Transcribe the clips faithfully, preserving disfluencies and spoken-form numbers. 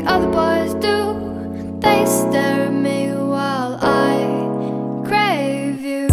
other boys do. They stare at me while I crave you.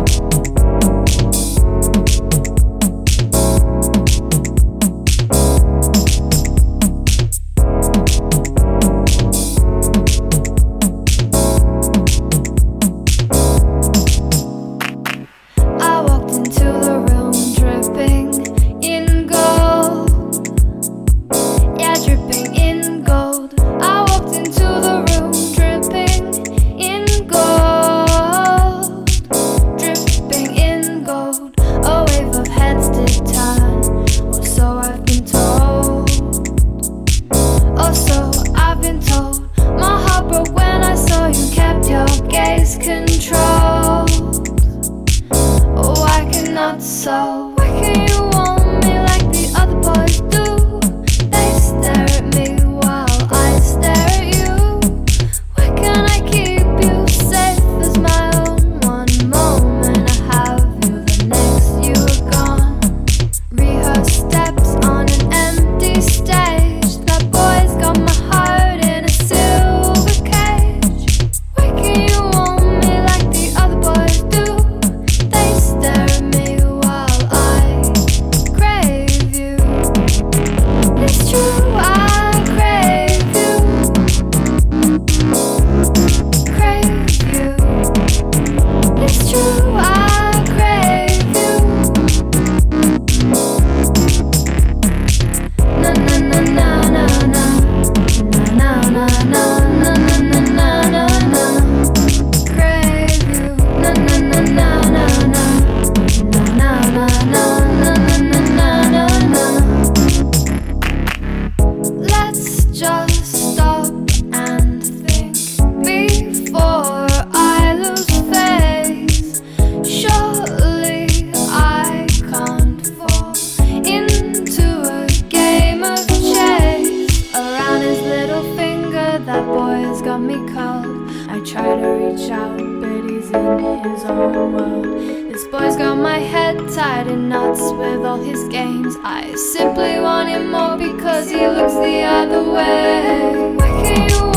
I walked into the room dripping in gold. Yeah, dripping in gold. I walked into the room dripping in gold. Dripping in gold. A wave of heads did turn, or so I've been told. Or so I've been told. My heart broke when I saw you kept your gaze controlled. Oh, I cannot so. Why can you want me like the other boys do? They stare at me while I stare at you. Why can't I keep you safe as my own? One moment I have you, the next you are gone. Rehearse steps on an empty stage. That boy's got my heart in a silver cage. Why can you want me like the other boys do? They stare at me while I crave you. It's true, I crave you. Crave you. It's true, I crave you. Na na na na na na. Na na na na na na na na na. Crave you. Na na na na na na. Na na na na na na na na na. Let's just stop and think before I lose face. Surely I can't fall into a game of chase. Around his little finger, that boy has got me curled. I try to reach out, but he's in his own world. This boy's got my head tied in knots with all his games. I simply want him more because he looks the other way. Why can't you